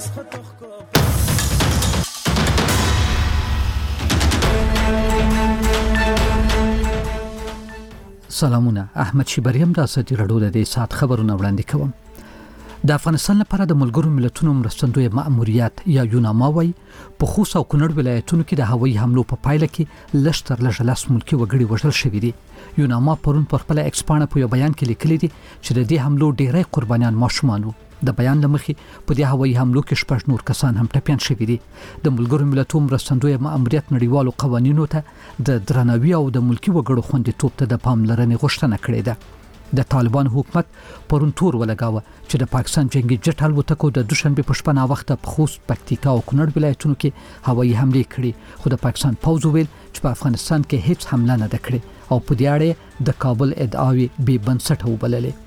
سلامونه، احمد شیبریم د اساتی رډو د دې سات خبرونه وړاندې کوم. د افغانستان لپاره د ملګرو ملتونو مرستندوی مأموریت یا یوناما وای په خوست او کونړ ولایتونو کې د هوایي حملو په پایله کې لشتر لژلاس ملکی وګړي وژل شوي دي. یوناما پرون پر خپل ایکسپانه په یو بیان کې لیکلي دي چې د دې حملو ډیری قربانیان ماشومان وو. د بیان لمخې په دې هوایي حملو کې شپږ نور کسان هم ټپیان شوي دي. د ملګرو ملتونو مرستندوی مأموریت نړیوالو قوانینو ته د درناوي او د ملکی وګړو خوندیتوب ته د پاملرنې غوښتنه کړې ده. د طالبان حکومت پرون تور ولګاوه چې د پاکستان جنگي جټ الوتکو د دوشنبه په شپه نا وخت په خوست، پکتیکا او کونړ ولایتونو کې هوایي حمله کړې، خو د پاکستان پوځ ویل چې په افغانستان کې هیڅ حمله نه ده کړې او په دې اړه د کابل ادعاوې بې بنسټه وبللې.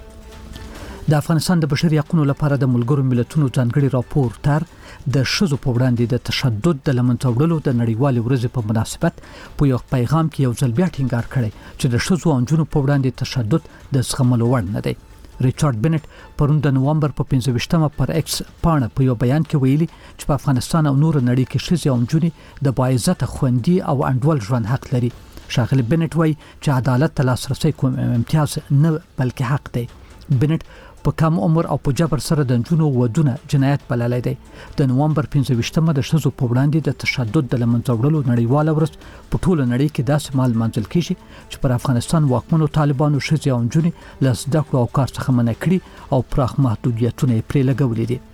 د افغانستان د بشري حقوقو لپاره د ملګرو ملتونو ځانګړي راپور تر د شذو په وړاندې د تشدد د لمنځه وړلو د نړیوالې ورځې په مناسبت په یو پیغام کې یو ځل بیا ټینګار کړی چې د شذو او نجونو په وړاندې تشدد د زغملو وړ نه دی. ریچارډ بنټ پرون د نوامبر په 15مه پر ایکس پاڼه په یو بیان کې ویلي چې په افغانستان او نور نړۍ کې شذې او نجونې د باعزته خوندي او انډول ژوند حق لري. ښاغلي بنټ وایي چې عدالت ته لاسرسی کوم امتیاز نه بلکې حق دی. بنټ په کم عمر او په جبر سره د نجونو ودونه جنایت بللی دی. د نوامبر 15مه د شذو په وړاندې د تشدد د لمنځه وړلو نړیواله ورځ په ټوله نړۍ کې داسې مال منځل کیږي چې پر افغانستان واکمنو طالبانو ښځې او نجونې له زده کړو او کار څخه منع کړي او پراخ محدودیتونه یې پرې لګولي دي.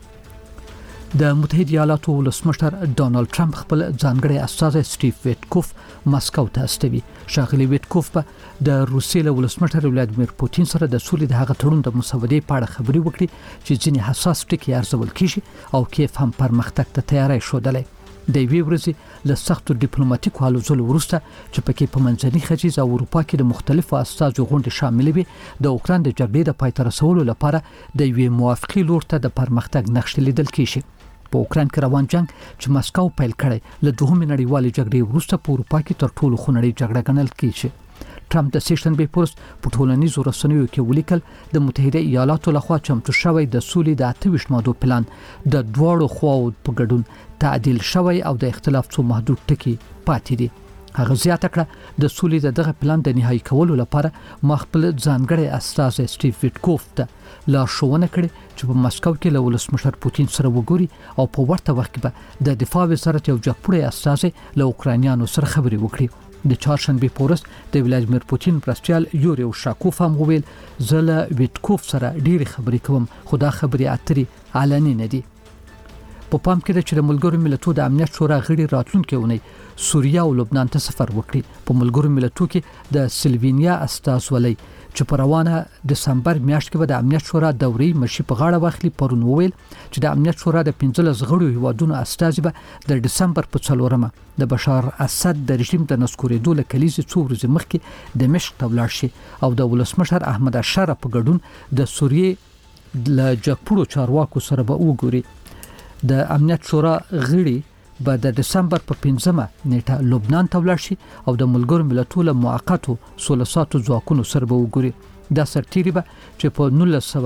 د متحده ایالاتو ولسمشر ډانلډ ټرمپ خپل ځانګړی استازی سټیو ویټکوف مسکو ته استوي. ښاغلي ویټکوف په د روسیې له ولسمشر ولادیمیر پوتین سره د سولې د هغه تړون د مسودې په اړه خبرې وکړي چې ځینې حساس ټکي ارزول کیږي او کیف هم پرمختګ ته تیاری ښودلی. د یوې ورځې له سختو ډیپلوماټیکو هلو ځلو وروسته چې پکې په منځني ختیځ او اروپا کې د مختلفو استازو غونډې شاملې وي، د اوکراین د جګړې د پای ته رسولو لپاره د یوې موافقې لور ته د پرمختګ نقشې لیدل کیږي. په اوکراین کې روان جنگ چې مسکو پیل کړی له دوهمې نړیوالې جګړې وروسته په اروپا کې تر ټولو خونړۍ جګړه ګڼل کیږي. ټرمپ د سیشنبې پورس په ټولنیزو رسنیو کې ولیکل د متحده ایالاتو لخوا چمتو شوی د سولې د 28 ماده پلان د دواړو خواو په ګډون تعدیل شوی او د اختلاف څو محدود ټکي پاتې دي. هغه زیاته کړه د سولې د دغه پلان د نهایی کولو لپاره خپل ځانګړی استازی سټیو ویټکوف ته لارښوونه کړې چې په مسکو کې له ولسمشر پوتین سره وګوري او په ورته وخت کې به د دفاع وزارت یو جګپوړی استازی له اوکراینیانو سره خبرې وکړي. د چهارشنبې پورس د ولادیمیر پوتین مرستیال یوري اوشاکوف هم وویل زه له ویټکوف سره ډېرې خبرې کوم، خو دا خبرې اترې علني نه دي. په پام کې ده چې د ملګرو ملتونو د امنیت شورا غړي راتلونکي اونۍ سوریه او لبنان ته سفر وکړي. په ملګرو ملتونو کې د سلوینیا استازولۍ چې په روانه دسمبر میاشت کې به د امنیت شورا دوري مشي په غاړه واخلي پرون وویل چې د امنیت شورا د 15 غړو هیوادونو استازي به د دسمبر په 4مه د بشار اسد د رژیم د نسکورېدو له کلیزې څو ورځې مخکې دمشق ته ولاړ شي او د ولسمشر احمد اشرف په ګډون د سوریې له جګپوړو چارواکو سره به وګوري. د امنیت شورا غړي به د دسمبر په 5مه نیټه لبنان ته ولاړ شي او د ملګرو ملتونو موقتو سولساتو ځواکونو سره به وګوري. دا سرتیری به چې په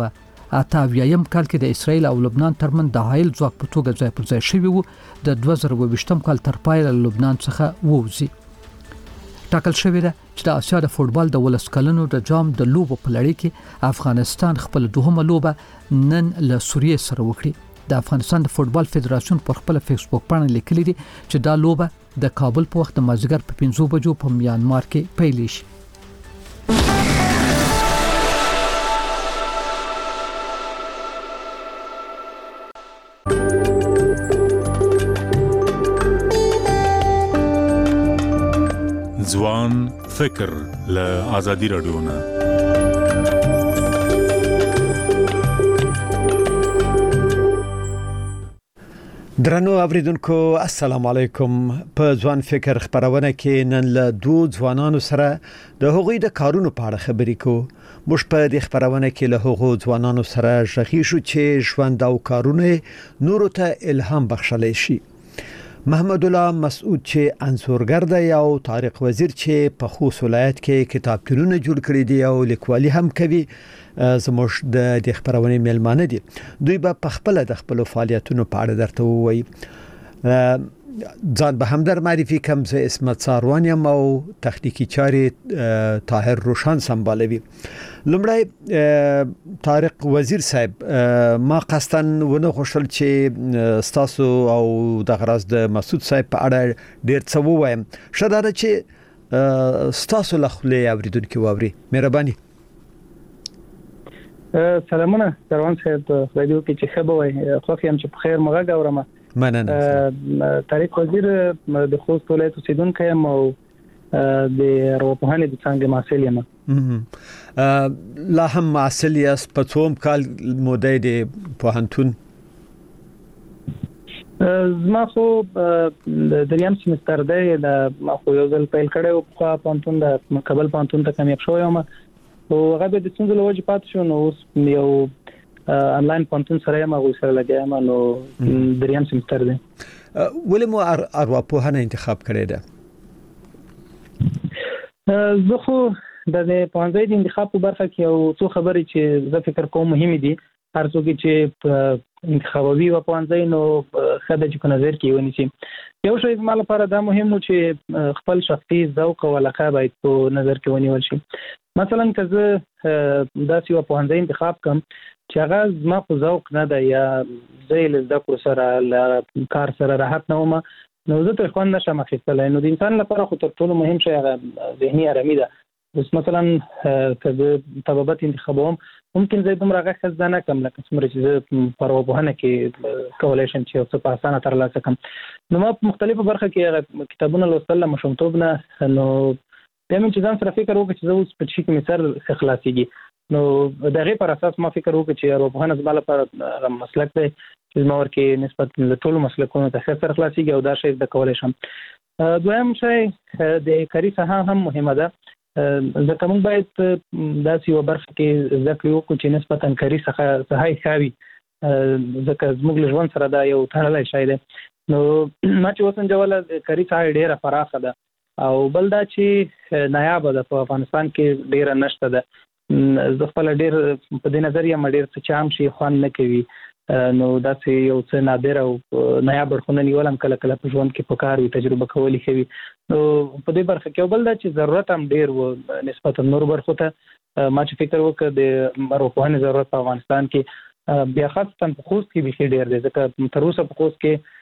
1988 کال کې د اسرایل او لبنان ترمن د حایل ځواک په توګه ځای پر ځای شوی وو، د 2020 کال تر پای له لبنان څخه ووځي. ټاکل شوی ده چې د آسیا د فوټبال د ولس کلنو د جام د لوبو په لړۍ کې افغانستان خپل دوهمه لوبه نن له سوریې سره وکړي. د افغانستان د فوټبال فدراسیون پر خپل فیسبوک باندې لیکلي دي چې دا لوبه د کابل په وخت د مازیګر په 5 بجو په میانمار کې پیل شي. ځوان فکر له آزادي رادیو نه. درنو اوریدونکو السلام علیکم. په ځوان فکر خبرونه کې نن له دوه ځوانانو سره د هغوی د کارونو په اړه خبرې کوو. موږ په دې خبرونه کې له هغو ځوانانو سره ژغې شو چې ژوند او کارونه نورو ته الهام بخښلی شي. محمد الله مسعود چې انصورګر دی او طارق وزیر چې په خوست ولایت کې کتابتونونه جوړ کړي دي او لیکوالي هم کوي زموږ د خبرونه میلمانه دي. دوی په خپل د خپل فعالیتونو په اړه درته وایي. ځان به هم در معرفي کوم زه اسمت ساروان یم او تخنیکی چارې طاهر روشان سمبالوي. لومړی طارق وزیر صاحب ما قصداً ونه خوشل چې ستاسو او د غراز د مسعود صاحب په اړه ډیر څه ووایم. شاده چې ستاسو لخلې اوریدونکو ووري مهرباني. سلامونه سروان صاحب رادیو کې چې خبر وای خو هم چې په خیر مغه اورم. مننه. طارق وزیر د خوست ولایت اوسیدونکی یم او د ارواپوهنې د څانګې محصل یم. لا هم محصل یاست په څوم کال موده د پوهنتون؟ زما خو د دریم سمستر دی ما خو یو ځل پیل کړی په پوهنتون د کابل پوهنتون ته کامیاب شوی یم او هغه د څنګه له وجې پات شو نو اوس یو آنلاین پوهنتون سره یم هغه سره لګیا یم نو دریم سمستر دی. ولې مو ارواپوهنه انتخاب کړی ده؟ زه خو د پوهنځي د انتخاب په برخه کې یو څو خبرې چې زه فکر کوم مهمه دي. هر څوک چې انتخابوي و پوهنځي نو خدای چې په نظر کې ونیسي. یو شی زما لپاره دا مهم و چې خپل شخصي ذوق او علاقه باید په نظر کې ونیول شي. مثلا که زه داسې و پوهنځي انتخاب کوم چې هغه زما په ذوق نه ده یا زه له زده کړو سره له کار سره راحت نه وم نو زه تر خوند نشم اخیستلی. نو د انسان لپاره خو تر ټولو مهم شی هغه ذهني آرامي ده. اوس مثلا که زه طبابت انتخابوم ممکن زه دومره هغه زده نه کړم لکه څومره چې زه په ارواپوهنه کې کولی شم چې یو څه په اسانه ترلاسه کړم. نو ما په مختلفو برخه کې هغه کتابونه لوستل له ماشومتوب نه نو بیا مې چې ځان سره فکر وکړ چې زه اوس په شي کې مې سر خلاصېږي نو د هغې پر اساس ما فکر وکړ چې ارواپوهنه زما لپاره مسلک دی چې زما ورکې نسبت له ټولو مسلکونو ته ښه سر خلاصېږي او دا شی زده کولی شم. دویم شی د کاري ساحه هم مهمه ده. ځکه موږ باید داسې یوه برخه کې زده کړې وکړو چې نسبتا کاري ساحه یې ښه وي ځکه زموږ له ژوند سره دا یو تړلی شی دی. نو ما چې وسنجوله کاري ساحه یې ډېره پراخه ده او بل دا چې نایابه ده په افغانستان کې ډېره نشته ده. زه خپل ډېر په دې نظر یم ډېر څه چې عام شي خوند نه کوي نو داسې یو څه نادر او نایاب اړخونه نیول هم کله کله په ژوند کې پکار وي تجربه کول یې ښه وي. نو په دې برخه کې بل دا چې ضرورت هم ډېر و نسبتا نورو برخو ته. ما چې فکر وکړ د ارواپوهنې ضرورت په افغانستان کې بیا خاصتا په خوست کې بیخي ډېر دی ځکه تر اوسه په خوست کې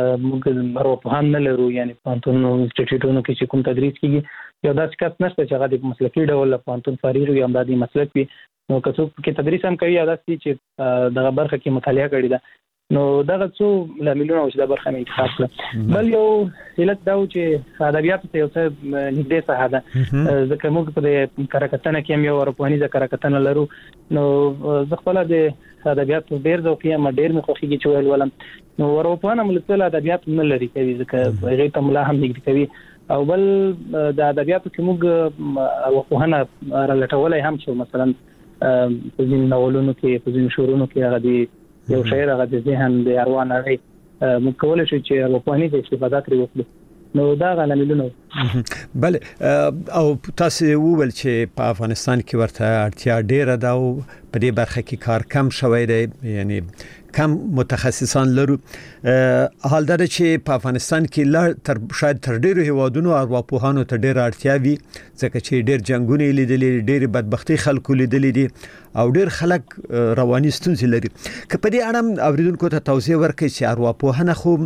موږ ارواپوهان نه لرو یعنې پوهنتونونو انسټیټیوټونو کې چې کوم تدریس کېږي یو داسې کس نشته چې هغه د مسلکي ډول له پوهنتون فارغ وي همدا د مسلک وي. نو که څوک پکې تدریس هم کوي یا داسې چې دغه برخه کې مطالعه کړې ده نو دغه څو لاملونه و چې دا برخه مې انتخاب کړه. بل یو علت دا و چې ادبیاتو ته یو څه نږدې ساحه ده ځکه موږ په دې کره کتنه کې هم یو ارواپوهنیزه کره کتنه لرو. نو زه خپله د ادبیاتو ډېر ذوقي یم ډېر مې خوښېږي چې ویل ولم. نو ارواپوهنه ملتل ادبیات نه لري کوي ځکه هغې ته ملا هم نږدې کوي او بل د ادبیاتو کې موږ ارواپوهنه رالټولی هم شو. مثلا په ځینو ناولونو کې په ځینو شعرونو کې هغه د یو شاعر هغه د ذهن د اروا نړۍ موږ کولی شو چې ارواپوهنیزه استفاده ترې وکړو. نو دا هغه لاملونه بله او تاسو وویل چې په افغانستان کې ورته اړتیا ډېره ده او په دې برخه کې کار کم شوی دی یعنی کم متخصصان لرو. حال دا چې په افغانستان کې شاید تر ډېرو هیوادونو ارواپوهانو ته ډېره اړتیا وي ځکه چې ډېر جنګونه یې لیدلي ډېرې بدبختي خلکو لیدلي دي او ډېر خلک رواني ستونزې لري. که په دې اړه اوریدونکو ته توضیح ورکړئ چې ارواپوهنه خو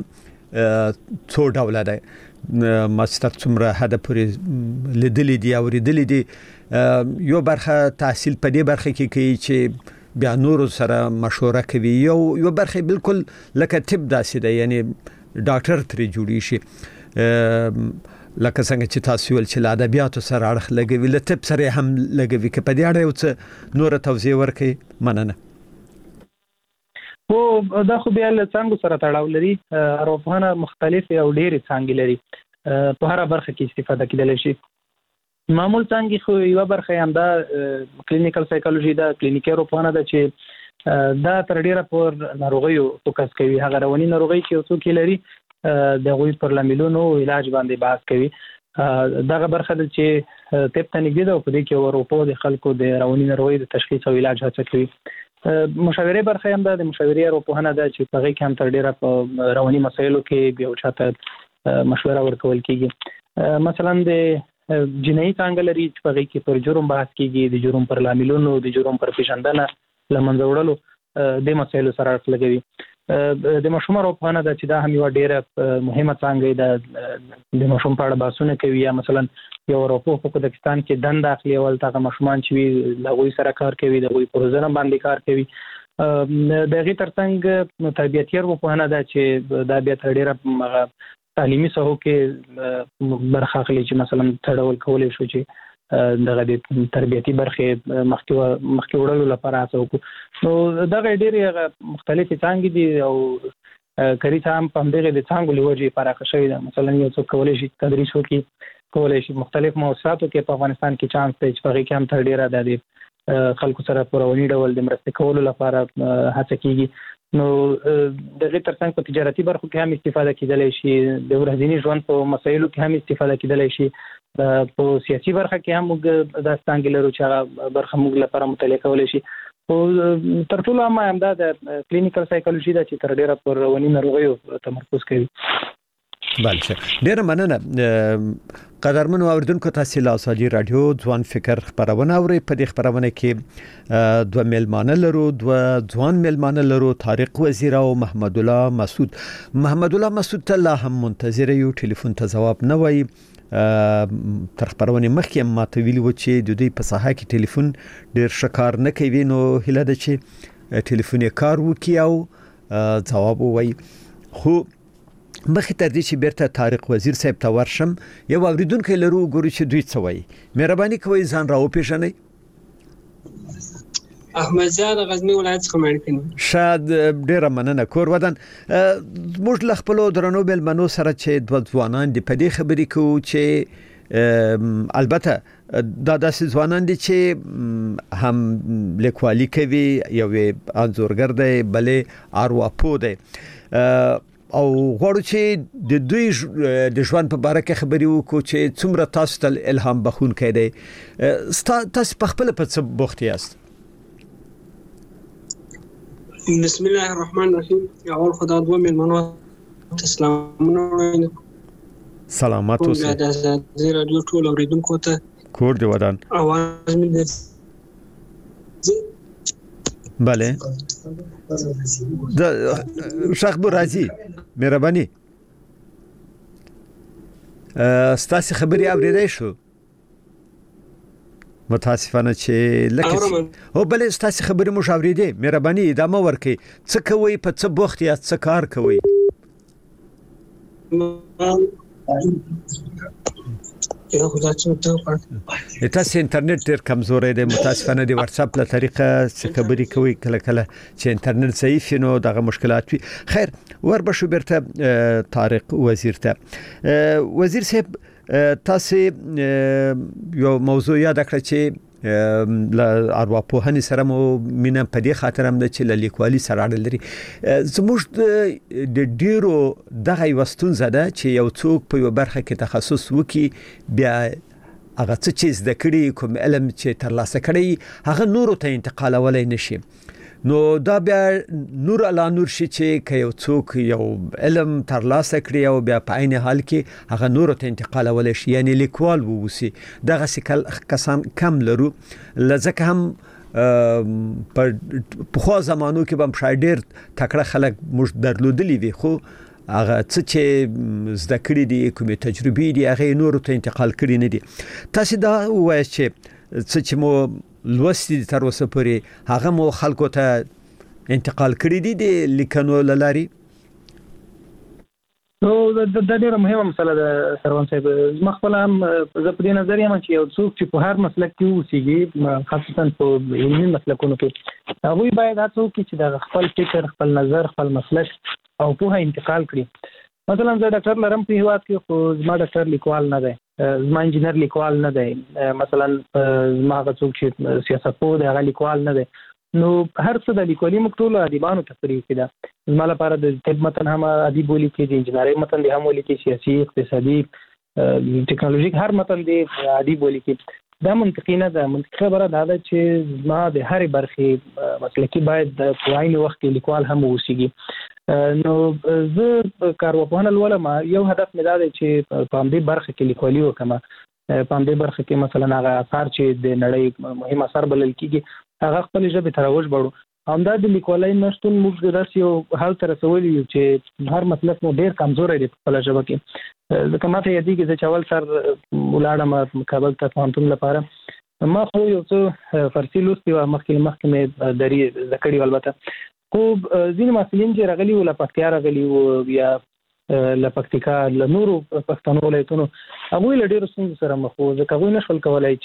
څو ډوله ده ما ستاسو څومره حد پورې لیدلي دي اوریدلي دي. یو برخه تحصیل په دې برخه کې کوي چې بیا نورو سره مشوره کوي یو برخه بالکل لکه طب داسې ده یعنی ډاکټر ترې جوړی شي لکه څنګه چې تاسو ول چې ادبیاتو سره اړه لګوي له طب سره هم لګوي. که په دې اړه یو څه نور توضیح ورکړئ مننه. او دا خو بیا له څانګو سره تړاو لري. ارواپوهنه مختلفې او ډېرې څانګې لري په هره برخه کې استفاده کېدلی شي. معمول څانګې خو یوه برخه یې همدا کلینیکل سایکالوژي ده کلینیکي ارواپوهنه ده چې دا تر ډېره پر ناروغیو فوکس کوي. هغه رواني ناروغۍ چې یو څوک یې لري د غوي پر لاملونو علاج باندې بحث کوي. دغه برخه د چې طب ته نږدې ده او په دې کې اروپا د خلکو د رواني ناروغۍ د تشخیص او علاج هڅه کوي. مشاورې برخه هم د مشاورې اروپاهنه ده چې په هغه کې هم تر ډیره په رواني مسایلو کې یو چاته مشوره ورکول کیږي. مثلا د جنایي څنګه لري چې په هغه کې پر جرم بحث کیږي، د جرم پر لاملونو، د جرم پر پیژندنه، لمنځه وړلو د مسایلو سره اړخ لګوي. د مشوم اروپاهنه ده چې دا هم یو ډیره مهمه څنګه ده د مشوم په اړه بحثونه کوي. یا مثلا یو اروپا په پاکستان کې دند اخلي او تاغه مشومان چې وی لغوي سره کار کوي، د غوي پروژه باندې کار کوي. د غي ترڅنګ تربیتي اروپاهنه ده چې دا بیا تر ډیره تعلیمي ساحو کې برخه اخلي چې مثلا تړول کولای شو چې دغه د تربیتي برخه مخکې وړلو لپاره هڅه وکړو. نو دغه ډېری مختلفې څانګې دي او کری هم په دغه د څانګو لوجې پراخه شوی ده. مثلا یو څوک کولای شي تدریس وکړي، کولای شي مختلف موضوعاتو کې په افغانستان کې چانس دی چې په هغه کې هم تر ډیره د خلکو سره په رواني ډول د مرستې کولو لپاره هڅه کیږي. نو دغه ترڅنګ په تجارتي برخو کې هم استفاده کیدلی شي، د ورځني ژوند په مسایلو کې هم استفاده کیدلی شي، په سیاسي برخه کې هم موږ د څنګه لرو چې هغه برخه موږ لپاره مطالعه کولای شي. او تر ټولو هم دا د کلینیکل سایکولوژي ده چې تر ډیره پر رواني ناروغیو تمرکز کوي. بلشه ډیره مننه قدرمنو اوریدونکو. تاسو له ازادي رادیو ځوان فکر خبرونه اورئ. په دې خبرونه کې دوه میلمانه لرو، دوه ځوان میلمانه لرو، طارق وزیر او محمد الله مسعود. محمد الله مسعود ته لا هم منتظر یو، ټلیفون ته جواب نه وایي. تر خبرونه مخکې ما ته ویلي و چې د دوی په ساحه کې ټلیفون ډیر شکار نه کوي، نو هله ده چې ټلیفون یې کار وکړي او جواب وایي. خو مخې تر دې چې بیرته طارق وزیر صاحب ته ورشم، یو اوریدونکو لرو ګورو چې دوی څه وایي. مهرباني کوئ ځان راوپېژنئ. احمد زیاد غزنی ولایت څخه مړکین. شاد ډیره مننه. کور ودان موږ له خپل درنو بلمنو سره چې دوه ځوانان د پدې خبرې کوو چې البته دا داسې ځوانان دي چې هم لیکوالي کوي، یو انځورګر دی، بلې ارواپو دی، او غواړو چې د دوی د ژوند په اړه خبرې وکړو چې څومره تاسو ته الهام بخښونکی دی. تاسو په خپل په څه بوخت یاست؟ بسم الله الرحمن الرحیم. اول خدا دوه میلمنو ته سلامونه. سلامات اوسئ. د ازادي رادیو ټول اوریدونکو ته کور دی ودان. اواز مې بله د شخبو راځي. مهرباني ستاسو خبري اوریدای شو. متاسفانه چې لکه او بل ستاسو خبرې مو اوریدې. مهرباني ادامه ورکړئ. څه کوي، په څه بوخت یا څه کار کوي؟ تاسو انټرنیټ ډیر کمزورې دی. متاسفانه د واتس اپ له طریقه خبرې کوي، کله کله چې انټرنیټ ضعیف نو دغه مشکلات وي. خیر وربشو برته طارق وزیر ته. وزیر صاحب تاسو یو موضوع یاد کړئ چې ل ارواپوهنې سره مو مینه په دې خاطر هم ده چې ل لیکوالي سره اړه لري. زموږ د ډیرو دغه وستونزه ده چې یو څوک په یو برخه کې تخصص وکي، بیا هغه څه چې زده کړي، کوم علم چې ترلاسه کړي، هغه نورو ته انتقالولای نشي. نو دا بیا نور علا نور شي چې یو څوک یو علم ترلاسه کړي او بیا په عین حال کې هغه نور ته انتقالولای شي، یعنی لیکوال ووسی. دغه سکل کسان کم لرو، لزکه هم په خو زمانو کې به شاید ډیر تکړه خلک موږ درلودلی وي، خو هغه څه چې زده کړي دي، کومې تجربې دي، هغه نور ته انتقال کړي نه دي. تاسو دا وایي چې څه چې مو لوستي تر اوسه پورې هغه مو خلکو ته انتقال کړی دي د لیکنو لاري؟ نو دا ډیره مهمه مسله ده سروان صاحب. زما خپل هم زه په دې نظر یم چې یو څوک چې په هر مسلک کې اوسېږي، خاصتا په علمي مسلکونو کې، هغوی باید هڅه وکړي چې د خپل فکر، خپل نظر، خپل مسلک او پوهه انتقال کړي. مثلا زه ډاکټر لرم په هیواد کې، خو زما ډاکټر لیکوال نه دی، زما انجینر لیکوال نه دی، مثلا زما هغه څوک چې سیاستپوه دی هغه لیکوال نه دی. نو هر څه د لیکوالي موږ ټول ادیبانو ته پرې کېده زما لپاره د طب متن هم ادیب ولیکي د انجینرۍ متن هم ولیکي سیاسي اقتصادي ټکنالوژیک هر متن دی ادیب ولیکي دا منطقي نه ده منطقي خبره دا ده چې زما د هرې برخې مسلکي باید په عین وخت کې لیکوال هم اوسیږي نو زه کارپوهنه لولم یو هدف مې دا دی چې په همدې برخه کې لیکوالي وکړم په همدې برخه کې مثلا هغه اثار چې د نړۍ مهم اثار بلل کېږي هغه خپل ژبې ته راوژبړو همدا د لیکوالۍ نشتون موږ داسې یو حال ته رسولی یو چې هر مسلک مو ډېر کمزوری دی په خپله ژبه کې ځکه ماته یادېږي زه چې اول سر ولاړم کابل ته پوهنتون لپاره ما خو یو څه فارسي لوستي وه مخکې مې دري زده کړي وه البته خو ځینې محصلین چې راغلي وو له پکتیا راغلي وو یا له پکتیکا له نورو پښتنو ولایتونو هغوی له ډېرو ستونزو سره مخ وو ځکه هغوی نه شول کولی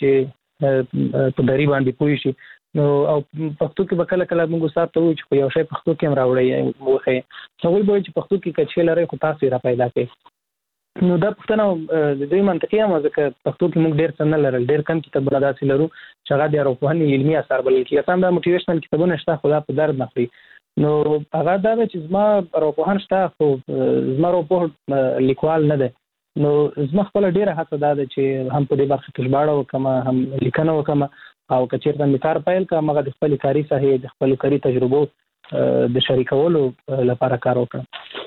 چې په دري باندې پوه شي نو او پښتو کې به کله کله موږ استاد ته وایو چې په یو شی پښتو کې هم راوړئ وښیئ هغوی به وایي چې پښتو کې که څه لرئ خو تاسو یې را پیدا کړئ نو دا پوښتنه د دوی منطقي هم ځکه پښتو کې موږ ډېر څه نه لرل ډېر کم کتابونه داسې لرو چې هغه د ارواپوهنې علمي اثار بلل کېږي اصلا دا موټیویشنل کتابونه شته خو دا په درد نه خوري نو هغه دا ده چې زما ارواپوهن شته خو زما ارواپوه لیکوال نه دی نو زما خپله ډېره هڅه دا ده چې هم په دې برخه کې ژباړه وکړم هم لیکنه وکړم او که چېرته مې کار پیل کړم هغه د خپلې کاري ساحې د خپلو کاري تجربو د شریکولو لپاره کار وکړم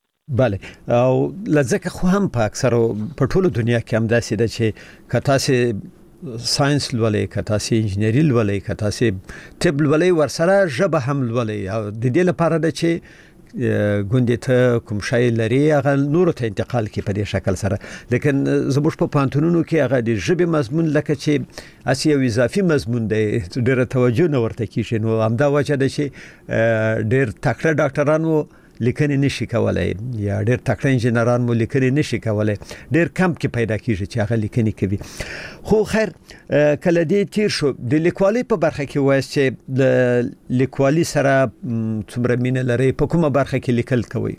بله او لځکه خو هم په اکثرو په ټولو دنیا کې هم داسې ده چې که تاسې ساينس لولئ که تاسې انجینري لولئ که تاسې طب لولئ ورسره ژبه هم لولئ او د دې لپاره ده چې ګوندې ته کوم شی لري هغه نورو ته انتقال کړي په دې شکل سره لیکن زموږ په پوهنتونونو کې هغه د ژبې مضمون لکه چې اسی یو اضافي مضمون دی ډېره توجه نه ورته کیږي نو همدا وجه ده چې ډېر تکړه ډاکټرانو لیکنې نشي کولای یا ډېر تکړه انجینران مو لیکنې نشي کولای ډېر کم کې پیدا کیږي چې هغه لیکنې کوي خو خیر کله دې تیر شو د لیکوالۍ په برخه کې وایي چې د لیکوالۍ سره څومره مینه لري په کومه برخه کې لیکل کوي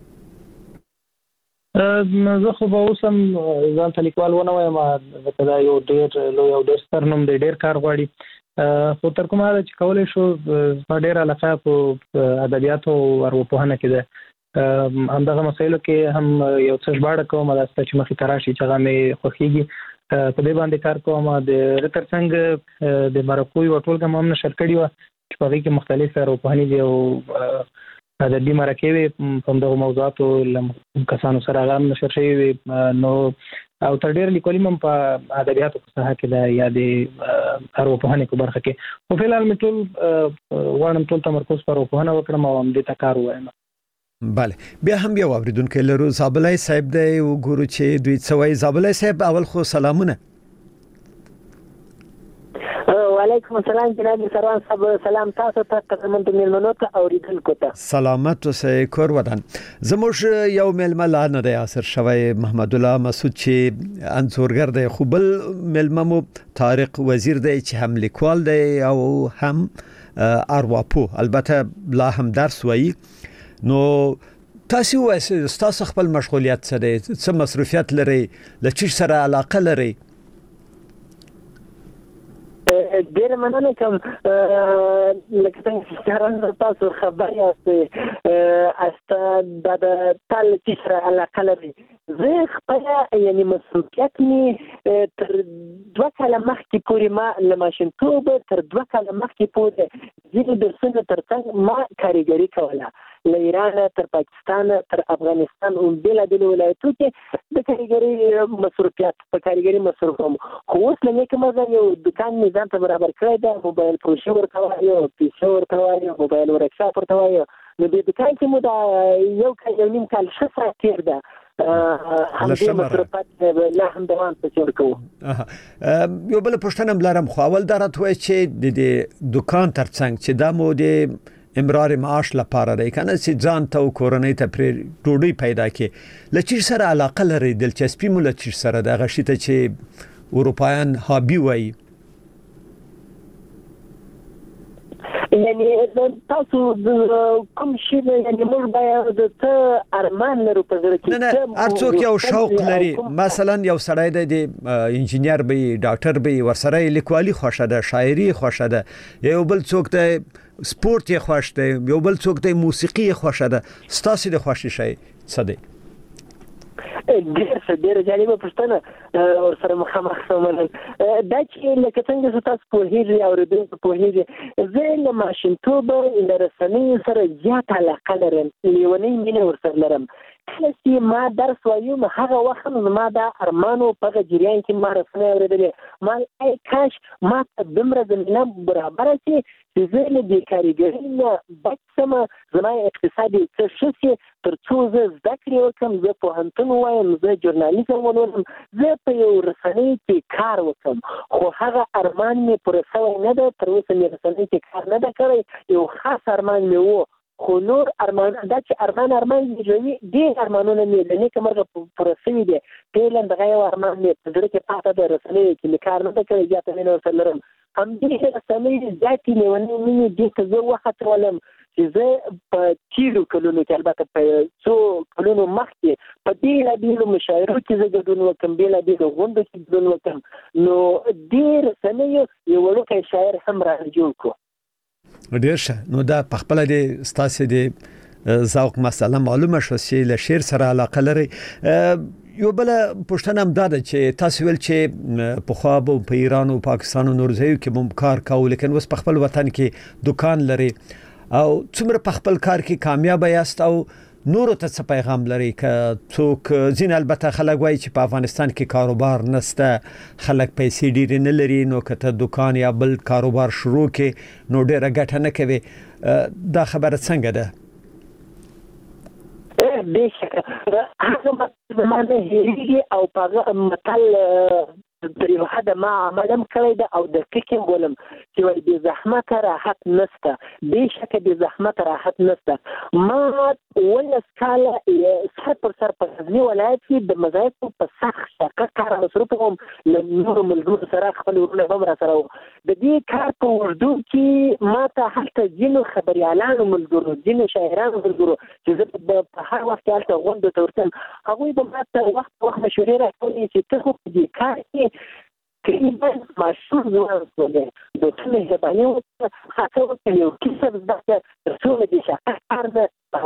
زه خو به اوس هم ځان ته لیکوال ونه وایم ځکه دا یو ډېر لوی او ډېر ستر نوم دی ډېر کار غواړي خو تر کومه ده چې کولی شو زما ډېره علاقه په ادبیاتو او ارواپوهنه کې ده همدغه مسایلو کې هم یو څه ژباړه کوم دا ستا چې مخې ته راشي چې هغه مې خوښېږي په دې باندې کار کوم د تر څنګ د مرکو یوه ټولګه مې هم نشر کړې وه چې په هغې کې مختلف ارواپوهنې دي او ادبي مرکې وې په همدغو موضوعاتو له کسانو سره هغه هم نشر شوي وې نو او تر ډېره لیکوالي مې په ادبیاتو په ساحه کې ده یا د ارواپوهنې په برخه کې خو فعلحال مې ټول غواړم ټول تمرکز په ارواپوهنه وکړم او همدې ته کار ووایم بله بیا هم یو اوریدونکی لرو زابلای صاحب دی وګورو چې دوی څه وایي زابلای صاحب اول خو سلامونه وعلیکم السلام جناب سروان صاحب سلام تاسو ته قدرمن میلمنو ته اوریدونکو ته سلامت اوسئ کور ودان زموږ یو میلمه لا نه دی اثر شوی محمد الله مسعود چې انځورګر دی خو بل میلمه مو طارق وزیر دی چې هم لیکوال دی او هم ارواپوه البته لا هم درس وایي نو تاسو تاسو خپل مشغولیت څه دی څه مصروفیت لري له چی سره علاقه لري ډېر مننه کوم لکه څنګه چې تاسو خبر یاست د تل چې سره علاقه لري زه خپل یعنی مسؤلیت می تر 2 کاله مخکې پورې ما له ماشینتوب تر 2 کاله مخکې پورې ځینې درسونه ترڅنګ ما کاریګري کوله له ایران تر پاکستان تر افغانستان او بېلابېلو ولایتو کې د کاریګري مصروفیت په کاریګري مصروف وم خو اوس له نیکه مزه یو دکان مې ځان ته برابر کړی دی موبایل فروشي ورته وایو پیسې ورته وایو موبایل ورکشاپ ورته وایو نو دې دکان کې مو دا یو نیم کال ښه ساعت تېر ده همدې مصروفات لا هم دوام پسې ورکوو یو بله پوښتنه هم لرم خو اول دا راته وایي چې د دوکان تر څنګ چې دا مو د امرار معاش لپاره دی کنه چې ځان ته او کورنۍ ته پرې ډوډۍ پیدا کړي له چیز سره علاقه لري دلچسپي مو له چیز سره د هغه شي ته چې اروپایان هابي وایي یعنی تاسو کوم شي یعنی موږ باید ته ارمان لرو په ځکه نه ارڅوک یو شوق لري مثلا یو سړی د انجینر به ډاکټر به ورسره لیکوالي خوښه ده شاعري خوښه ده یو بل څوک د سپورت یې خوښ ده یو بل څوک د موسیقي خوښه ده ستاسو د خوښي شي څه دی ډېر جالبه پوښتنه ورسره مخامخ شوم دا چې لکه څنګه تاسو په هیڅ اوریدونکو په هیڅ زه له ماشینتوب له رسنۍ سره زیات علاقه لرم لیونی مینه ورسره لرم کله چې ما درس وایم هغه وخت ما دا ارمانو په جریان کې ما رسنۍ اوریدلې ما ای کاش ما ته دومره زمینه برابر شي چې زه له بیکاریګرۍ نه بچم زما اقتصادي څه شي تر څو زه زده کړې وکړم زه پوهنتون وایم زه ژورنالیزم ولولم زه په یو رسنۍ کې کار وکړم خو هغه ارمان مې پوره شوی نه ده تر اوسه مې رسنۍ کې کار نه ده کړی یو خاص ارمان مې و خو نور ارمان دا چې ارمان دی ډېر ارمانونه مې لنی کومه پوره شوی دي پیلن دغه یو ارمان مې په ډېر کې پاتې ده رسنۍ کې کار نه ده کړی زیاته مې نور سره هم دې رسنۍ ذاتي نیونې مې دې ته زه وخت ولم چې زه په تیرو کلونو کې البته په څو کلونو مخکې په بیلابیلو مشاعرو کې زه ګډون وکړم بیلابیلو غونډو کې ګډون وکړم نو ډېر رسنۍ یو وړوکی شاعر هم را جوړ کړو ډیر ښه نو دا په خپل د ستاسو د ذوق مسله معلومه شو چې له شعر سره علاقه لري یو بل پښتنه هم دا چې تاسو ول چې په خو په ایران او پاکستان او نور ځایو کې هم کار کاوه لیکن اوس په خپل وطن کې دکان لري او څومره په خپل کار کې کامیاب یاست او نور ته څه پیغام لري ک څوک ځین البته خلک وایي چې په افغانستان کې کاروبار نشته خلک پیسې ډیر نه لري نو کته دکان یا بل کاروبار شروع کې نو ډیره ګټه نه کوي دا خبره څنګه ده بشکره هغه معنی هیڅ او په متل د یو حد ما عملم کړی دا او د فکر ولم چې ول به زحمت راحت نشته بشکره به زحمت راحت نشته ما ول سکاله سر پر سر په ځنی ولایت کې د مزایت په سخت شکه کار مصروفهم نور ملګرو سره خپل ورونه هم را سره د دې کار په وردو کې ما ته هلته جنو خبريالانو ملګرو جنو شاعرانو ملګرو چې په هر وخت هلته غونډه تورتم هغه به ما ته وخت مشورې راکړي چې ته خو دې کار کې تقریبا مشهور ځوان څنګه د ټول هباني او خاصه یو کیسه زده څو دې شکه کار ده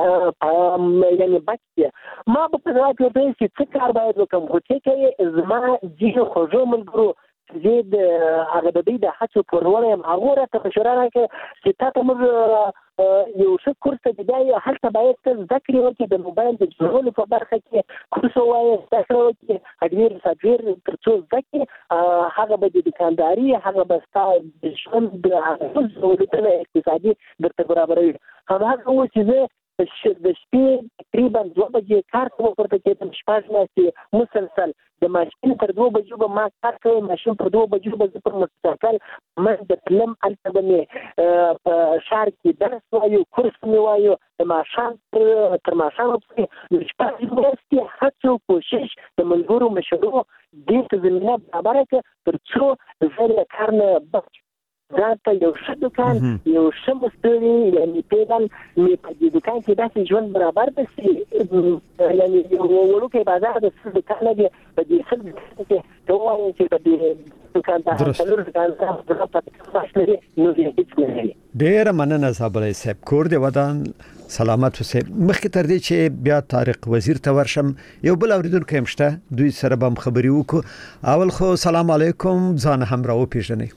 یعنی بچي ما په پرواز کې چې څه کار باید وکم خو چې زما جیو خوږو ملګرو زید هغه د دې د هڅو پرورې هغه راته مشوره راکړه چې تاسو موږ یو څه کورس ته دی هلته باید ذکر وکړي د موبایل د جوړولو په برخه کې کورس وایي تاسو وکړي هډویر سافټویر ترڅو ذکر هغه به د دکانداري هغه به ستاسو د ژوند د اقتصادي درته برابروي هغه و چې د شپې تقریبا 2 بجې کار کوم ورته کې د شپږ نه مسلسل د ماشین تر 2 بجو به ما کار کوي ماشین پر 2 بجو به پر مستقل ما د فلم البته شهر کې درس وایو کورس مې وایو د ماشین تر ماشین په شپږ ورځې هڅه کوشش د ملګرو مشورو دې ته زمينه برابر کړ تر څو زه کار نه بچ دا ته یو ښه دکان یو ښه مستری یعنی پیدل می په دې دکان کې داسې ژوند برابر بسي یعنی یو ورکه بازار د څه دکان دی په دې څه کې دوه چې په دې دکان ته څلور دکان ته په تاسو نو هیڅ نه ډیر مننه صاحب صاحب کور دی ودان سلامت اوسه مخکې تر دې چې بیا طارق وزیر ته ورشم یو بل اوریدونکو همشته دوی سره به خبري وکړو اول خو سلام علیکم ځان هم راو پیژنئ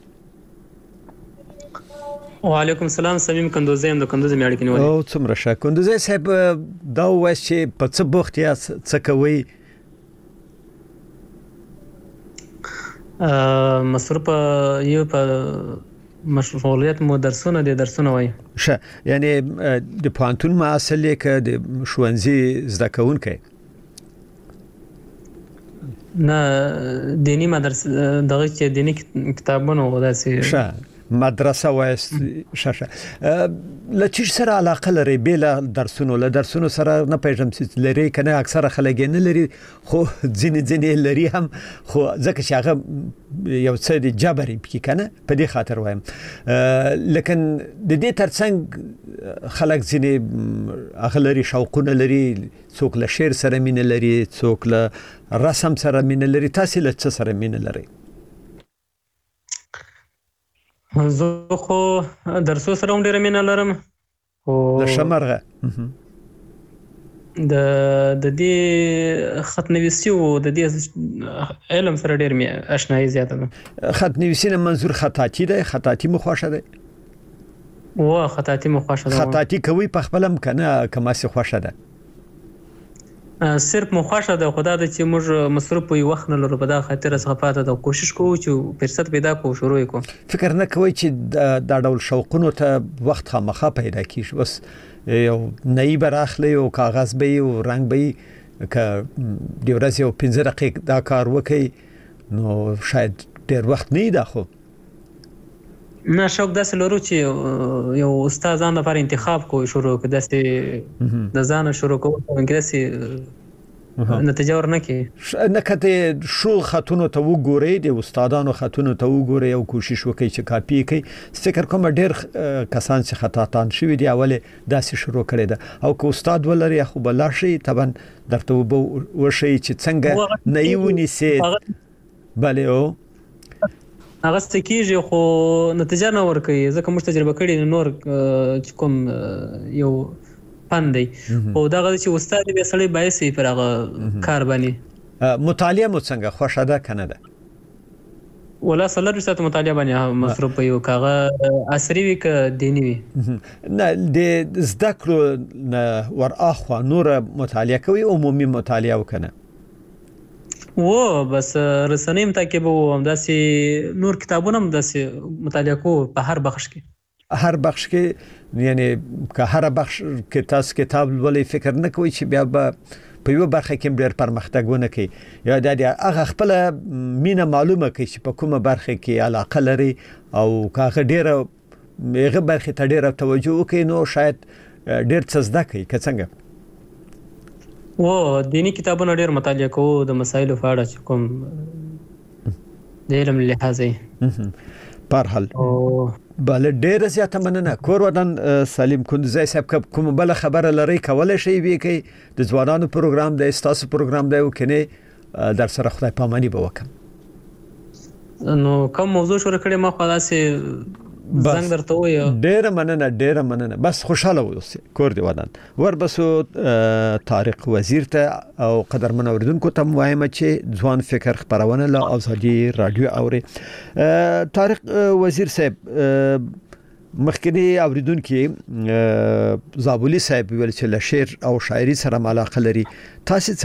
وعلیکم السلام سمیم کندوزی هم د کندوز میاړ کې نیولې او څومره ښه کندوزی صاحب دا وایي چې په څه بوخت یا څه کوي مصروف یو په مشغولیت مو درسونه وایي ښه یعنی د پوهنتون محصل کې د ښوونځي زده کوونکی نه دینی مدرسه دغه چې دینی کتابونه وداسي ښه مدرسه وایست شاشه لچ سره علاقه لري بل درسونو سره نه پېژم چې لري کنه اکثره خلک نه لري خو ځینې لري هم خو ځکه چې هغه یو څه د جبري پکې کنه په دې خاطر وایم لیکن د دې ترڅنګ خلک ځینې اغلري شوقونه لري څوک له شعر سره مینه لري څوک له رسم سره مینه لري تاسو له څه سره مینه لري زه خو درسو سره هم ډېره مینه لرم د شمرغه د دې خط نویسي او د دې علم سره ډېر آشنایي زیاته ده خط نویسي نه منظور خطاطي ده خطاطي مو خوښه ده خطاطي مو خوښه ده خطاطي کوي په خپل هم کنه کما سي خوښه ده صرف مخاشه د خدا د چې موږ مصروف په وخت نه لرو په دا خاطر څخه پاته د کوشش کوو چې فرصت پیدا کوو شروع کوو فکر نه کوي چې دا ډول شوقونو ته وخت خامخا پیدا کیږي بس یو نئی براخلی او کاغذ به او رنگ به ک د ورځې او 15 دقیقې دا کار وکي نو شاید ډیر وخت نه دا خو نه شوق داسې لرو چې یو استاد ځان لپاره انتخاب کوي شروع کوي داسې د ځان شروع کوي انګلیسي نتیجه ورنکې نه کته شو خاتونو ته وګورئ د استادانو خاتونو ته وګورئ او کوشش وکړئ چې کاپی کړئ فکر کوم ډیر کسان چې خطاطان شوی دی اوله داسې شروع کړي ده او که استاد ولري خو بلاشي طبعا درته وشي چې څنګه نه یونی سي بله او هغه ستکیږي خو نتیجه نه ورکوي ځکه موږ تجربه کړې نور چې کوم یو فن دی او دا غوډه چې استاد به سړی بایسي پر هغه کار باندې مطالعه مو څنګه خوښه ده کنه ده ولا سلر سات مطالعه باندې مصروف یو کاغه عصري وی ک دینی وی نه د زده کړو ور اخوا نور مطالعه کوي عمومي مطالعه وکنه بس رسنیم تعقیب او همداسې نور کتابونه هم داسې مطالعه کو په هر بخش کې یعنی که هر بخش کې تاسو کتاب ولې فکر نه کوئ چې بیا په یو برخه کې ډېر پرمختګونه کوي یا د هغه خپل مینه معلومه کوي چې په کومه برخه کې علاقه لري او کاغه ډېر هغه برخه ته ډېر توجه وکړي نو شاید ډېر څه زده کوي که څنګه دینی کتابونه ډېر مطالعه کوو د مسایلو په اړه چې کوم د علم لحاظه په حال بل ډېر زیاته مننه کور ودان سلیم کندزی صاحب کوم بل خبره لري کولای شي وی کی د ځوانانو پروګرام د استاسو پروګرام دی وکنه در سره خدای پامانی به وکم نو کوم موضوع شروع کړي ما خلاصې زنګ درته وایو ډېر مننه بس خوشاله اوسئ کور دی ودان وربسو طارق وزیر ته او قدرمن اوریدونکو ته وایم چې ځوان فکر خبرونه له ازادي رادیو اوري طارق وزیر صاحب مخکنی اوریدونکو زابولی صاحب ویل چې له شعر او شاعري سره علاقه لري تاسو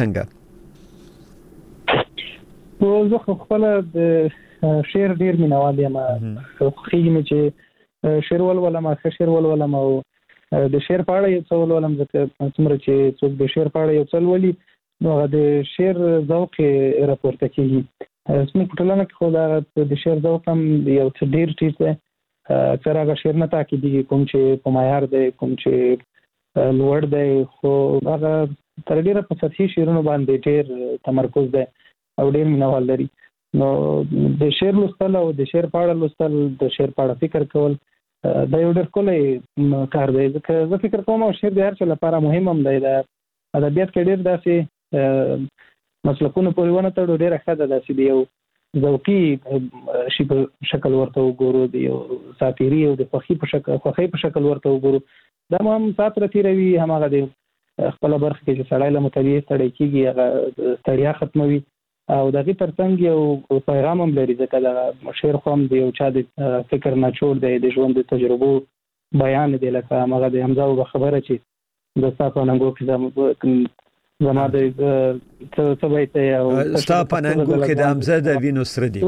څنګه زه خپل شعر ډیر مینوال یم خو چې شعر ولولم شعر ولولم او د شعر په اړه یو څه ولولم ځکه څومره چې څوک د شعر په اړه یو څه ولولي نو د شعر ذوق راپورته کیږي زموږ ټولنه کې خو د شعر ذوق هم یو څه ډیر ټیټ دی تر هغه شعر نه تاکیدي کوم چې په معیار دی کوم چې لوړ دی خو هغه تر ډیره په سطحي شعرونو باندې ډیر تمرکز دی او ډیر مینوال لري نو د شعر لوستل او د شعر په اړه لوستل د شعر په اړه فکر کول دا یو ډېر کولای کار دی ځکه زه فکر کوم او شعر د هر څه لپاره مهم هم دی د ادبیات کې ډېر داسې مسلکونو پورې ونه تړو ډېره ښه ده داسې دی یو ذوقي شي په شکل ورته وګورو دی یو ساتیري او د خوښۍ په شکل ورته وګورو دا هم سات رتیروي هماغه دی خپل برخه کې چې سړی له مطالعې ستړی کېږي هغه ستړیا ختموي او دغه ترڅنګ یو پیغام هم لري ځکه دا شعر خو هم د یو چا د فکر نچوړ دی د ژوند د تجربو بیان دی لکه هغه د حمزه خبره چې د تاسو ننګو کې زما د څه وایته او تاسو په ننګو کې د حمزه د وینو سره دی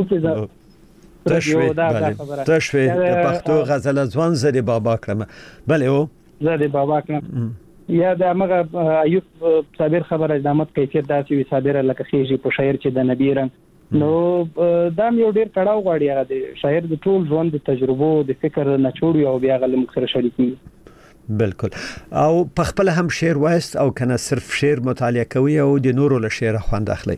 تشوي د پښتو غزل ځوان زری بابا کړم بله او زری بابا کړم یا د هغه ایوب صابر خبره د امت کیفیت داسې وي صابر لکه خېږي په شاعر چې د نبی رنگ نو دا یو ډیر کړهو غواړي هغه د شاعر د ټول ژوند د تجربو د فکر نچوړي او بیا غل مخ سره شریکي. بالکل. او په خپل هم شعر وایست او کنه صرف شعر مطالعه کوي او د نورو له شعر خوند اخلي؟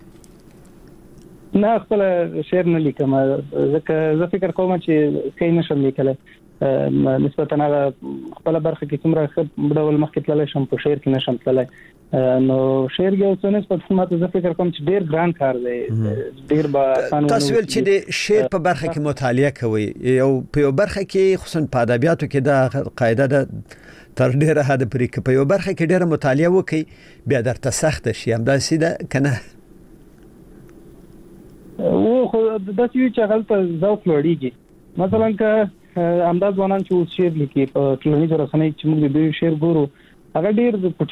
نه خپل شعر نه لیکم، ځکه زه فکر کوم چې کله نشم لیکلای نسبتا هغه خپل برخه کې څومره ښه ډول مخکې تللی شم په شعر کې نشم تللی. نو شعر یو څه نسبت ماته زه فکر کوم چې ډیر ګران کار دی، ډیر با آسان. تاسو ول چې د شعر په برخه کې مطالعه کوي او په یو برخه کې خصوصا په ادبیاتو کې دا قاعده ده تر ډیره حد پرې کې په یو برخه کې ډیره مطالعه وکي بیا درته سخت شي، هم دا سیده کنه او خو د څه چې غلطه ذوق لوړیږي. مثلا که انداز ځوانان چې شعر لیکي په ټولنیزو رسنیو چې موږ د شعر ګورو هغه ډیر